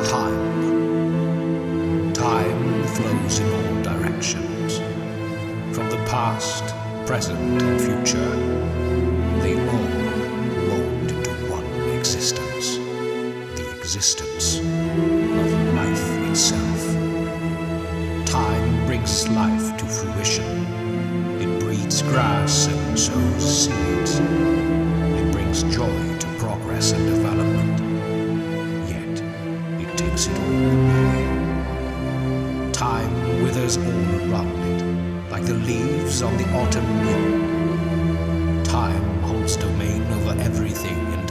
Time. Time flows in all directions. From the past, present, and future, they all rolled into one existence. The existence of life itself. Time brings life to fruition. It breeds grass and sows seeds. It brings joy to progress and development. Yet, it takes it all away. Time withers all around it, like the leaves on the autumn wind. Time holds domain over everything in